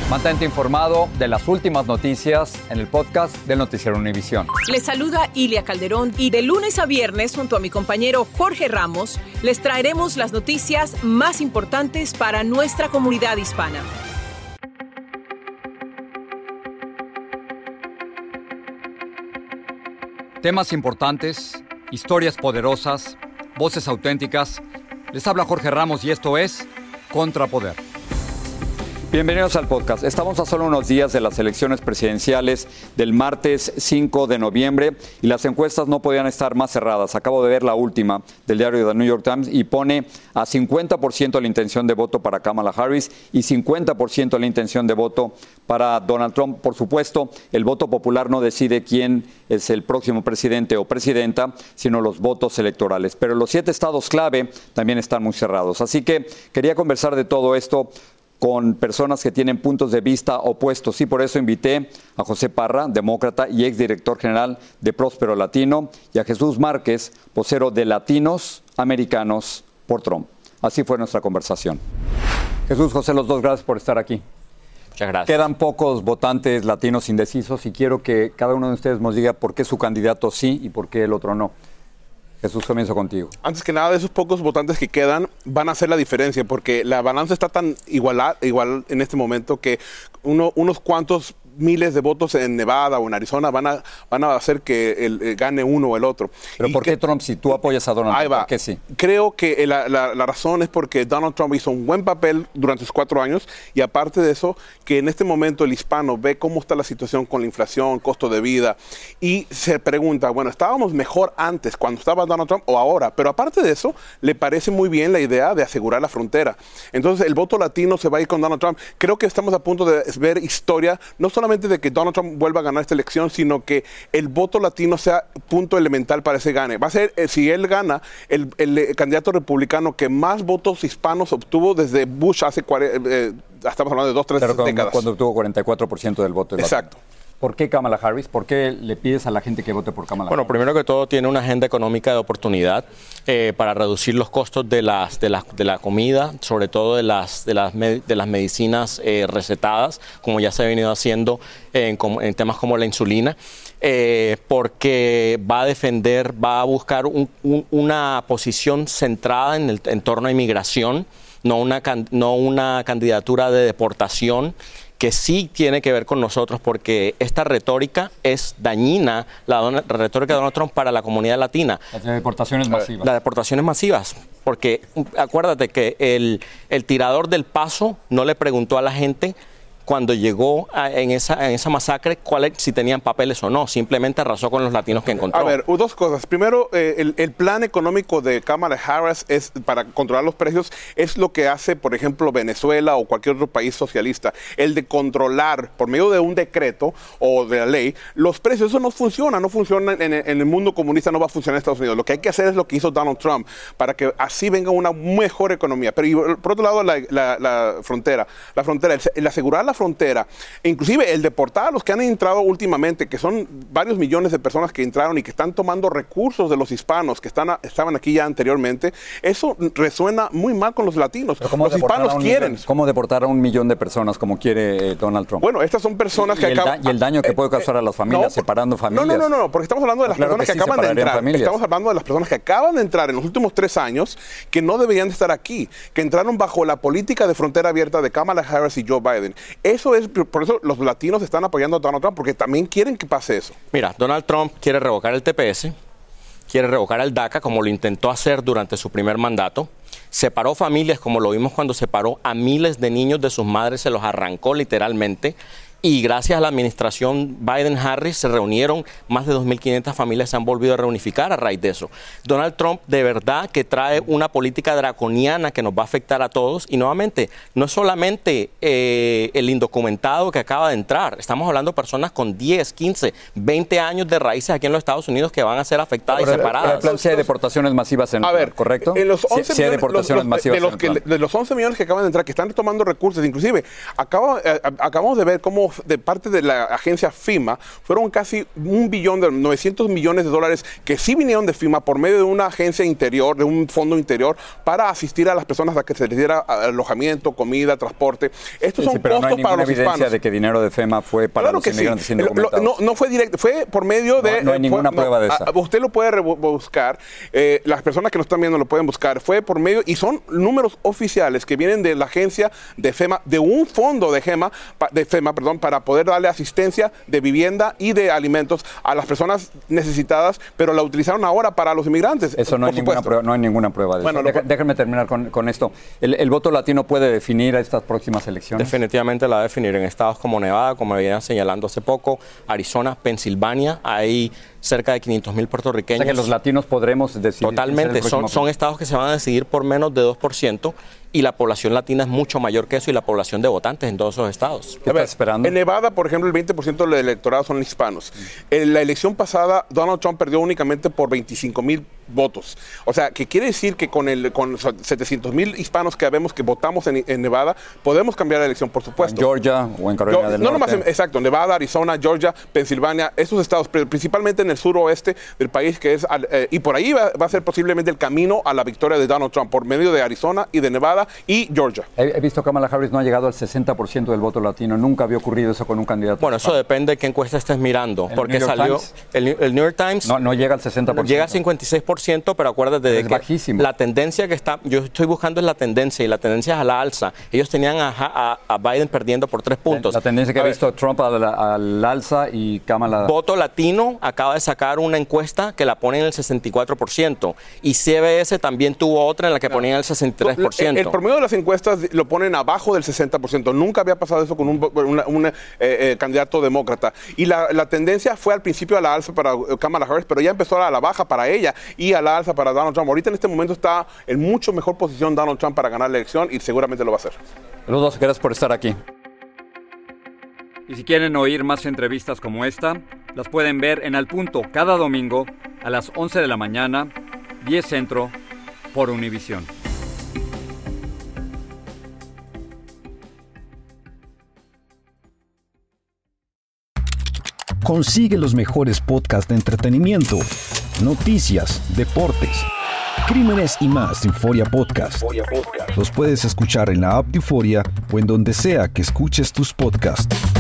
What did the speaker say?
Mantente informado de las últimas noticias en el podcast del Noticiero Univisión. Les saluda Ilia Calderón y de lunes a viernes, junto a mi compañero Jorge Ramos, les traeremos las noticias más importantes para nuestra comunidad hispana. Temas importantes, historias poderosas, voces auténticas. Les habla Jorge Ramos y esto es Contrapoder. Bienvenidos al podcast. Estamos a solo unos días de las elecciones presidenciales del martes 5 de noviembre y las encuestas no podían estar más cerradas. Acabo de ver la última del diario The New York Times y pone a 50% la intención de voto para Kamala Harris y 50% la intención de voto para Donald Trump. Por supuesto, el voto popular no decide quién es el próximo presidente o presidenta, sino los votos electorales. Pero los 7 estados clave también están muy cerrados. Así que quería conversar de todo esto con personas que tienen puntos de vista opuestos y por eso invité a José Parra, demócrata y exdirector general de Próspero Latino, y a Jesús Márquez, vocero de Latinos Americanos por Trump. Así fue nuestra conversación. Jesús, José, los dos, gracias por estar aquí. Muchas gracias. Quedan pocos votantes latinos indecisos y quiero que cada uno de ustedes nos diga por qué su candidato sí y por qué el otro no. Jesús, comienzo contigo. Antes que nada, de esos pocos votantes que quedan van a hacer la diferencia porque la balanza está tan igual en este momento que unos cuantos miles de votos en Nevada o en Arizona van a hacer que gane uno o el otro. ¿Pero por qué Trump, si tú apoyas a Donald Trump, por qué sí? Creo que la razón es porque Donald Trump hizo un buen papel durante sus 4 años y aparte de eso, que en este momento el hispano ve cómo está la situación con la inflación, costo de vida y se pregunta, bueno, ¿estábamos mejor antes cuando estaba Donald Trump o ahora? Pero aparte de eso, le parece muy bien la idea de asegurar la frontera. Entonces, el voto latino se va a ir con Donald Trump. Creo que estamos a punto de ver historia, no solamente de que Donald Trump vuelva a ganar esta elección, sino que el voto latino sea punto elemental para ese gane. Va a ser, si él gana, el candidato republicano que más votos hispanos obtuvo desde Bush hace estamos hablando de 2-3 décadas. Cuando obtuvo 44% del voto. Exacto. ¿Por qué Kamala Harris? ¿Por qué le pides a la gente que vote por Kamala Harris? Bueno, primero que todo tiene una agenda económica de oportunidad para reducir los costos de la comida, sobre todo de las medicinas recetadas, como ya se ha venido haciendo en temas como la insulina, porque va a buscar una posición centrada en torno a inmigración, no una candidatura de deportación, que sí tiene que ver con nosotros porque esta retórica es dañina, la retórica de Donald Trump para la comunidad latina. Las deportaciones masivas. Las deportaciones masivas, porque acuérdate que el tirador del Paso no le preguntó a la gente cuando llegó en esa masacre si tenían papeles o no, simplemente arrasó con los latinos que encontró. A ver, 2 cosas. Primero, el plan económico de Kamala Harris es para controlar los precios, es lo que hace, por ejemplo, Venezuela o cualquier otro país socialista, el de controlar por medio de un decreto o de la ley los precios. Eso no funciona en el mundo comunista, no va a funcionar en Estados Unidos. Lo que hay que hacer es lo que hizo Donald Trump para que así venga una mejor economía. Pero por otro lado, la frontera, el asegurar la frontera, inclusive el deportar a los que han entrado últimamente, que son varios millones de personas que entraron y que están tomando recursos de los hispanos que estaban aquí ya anteriormente, eso resuena muy mal con los latinos. Los hispanos quieren. ¿Cómo deportar a 1 millón de personas como quiere Donald Trump? Bueno, estas son personas que acaban... Y el daño que puede causar a las familias, separando familias. No, porque estamos hablando de las personas que acaban de entrar. Estamos hablando de las personas que acaban de entrar en los últimos 3 años, que no deberían de estar aquí, que entraron bajo la política de frontera abierta de Kamala Harris y Joe Biden. Por eso los latinos están apoyando a Donald Trump, porque también quieren que pase eso. Mira, Donald Trump quiere revocar el TPS, quiere revocar el DACA, como lo intentó hacer durante su primer mandato. Separó familias, como lo vimos cuando separó a miles de niños de sus madres, se los arrancó literalmente. Y gracias a la administración Biden-Harris se reunieron, más de 2.500 familias se han volvido a reunificar a raíz de eso. Donald Trump de verdad que trae una política draconiana que nos va a afectar a todos y nuevamente no es solamente el indocumentado que acaba de entrar, estamos hablando de personas con 10, 15, 20 años de raíces aquí en los Estados Unidos que van a ser afectadas y separadas. Pero si hay deportaciones masivas en el ¿correcto? En los 11 si hay deportaciones masivas de los 11 millones que acaban de entrar, que están tomando recursos, inclusive acabamos de ver cómo de parte de la agencia FEMA, fueron casi $1.9 billones que sí vinieron de FEMA por medio de una agencia interior, de un fondo interior, para asistir a las personas a que se les diera alojamiento, comida, transporte. Estos son pero costos no hay para los evidencia hispanos. de que dinero de FEMA fue para los inmigrantes indocumentados. No fue directo, fue por medio de... No hay ninguna prueba de esa. Usted lo puede buscar, las personas que nos están viendo lo pueden buscar, fue por medio, y son números oficiales que vienen de la agencia de FEMA, de un fondo de FEMA, para poder darle asistencia de vivienda y de alimentos a las personas necesitadas, pero la utilizaron ahora para los inmigrantes. Eso no hay ninguna prueba de eso. Déjenme terminar con esto. ¿El voto latino puede definir a estas próximas elecciones? Definitivamente la va a definir en estados como Nevada, como venía señalando hace poco, Arizona, Pensilvania, hay cerca de 500,000 puertorriqueños. O sea que los latinos podremos decidir. Totalmente, son estados que se van a decidir por menos de 2%, y la población latina es mucho mayor que eso, y la población de votantes en todos esos estados. ¿Qué estás esperando? En Nevada, por ejemplo, el 20% del electorado son hispanos. En la elección pasada, Donald Trump perdió únicamente por 25,000 votos. O sea, que quiere decir que con 700,000 hispanos que vemos que votamos en Nevada, podemos cambiar la elección, por supuesto. En Georgia o en Carolina del Norte. Exacto, Nevada, Arizona, Georgia, Pensilvania, esos estados, principalmente en el suroeste del país, que es y por ahí va a ser posiblemente el camino a la victoria de Donald Trump, por medio de Arizona y de Nevada y Georgia. He visto que Kamala Harris no ha llegado al 60% del voto latino. Nunca había ocurrido eso con un candidato. Bueno, eso depende de qué encuesta estés mirando. Porque salió el New York Times. No llega al 60%. Llega al 56%, pero acuérdate de que bajísimo. La tendencia que está, yo estoy buscando es la tendencia, y la tendencia es a la alza. Ellos tenían a Biden perdiendo por 3 puntos. La tendencia que ha visto Trump al alza y Kamala... Voto Latino acaba de sacar una encuesta que la pone en el 64%, y CBS también tuvo otra en la que ponían el 63%. El promedio de las encuestas lo ponen abajo del 60%. Nunca había pasado eso con un candidato demócrata. Y la tendencia fue al principio a la alza para Kamala Harris, pero ya empezó a la baja para ella y a la alza para Donald Trump. Ahorita en este momento está en mucho mejor posición Donald Trump para ganar la elección, y seguramente lo va a hacer. Saludos, gracias por estar aquí. Y si quieren oír más entrevistas como esta, las pueden ver en Al Punto cada domingo a las 11 de la mañana, 10 Centro, por Univisión. Consigue los mejores podcasts de entretenimiento, noticias, deportes, crímenes y más de Euphoria Podcast. Los puedes escuchar en la app de Euphoria o en donde sea que escuches tus podcasts.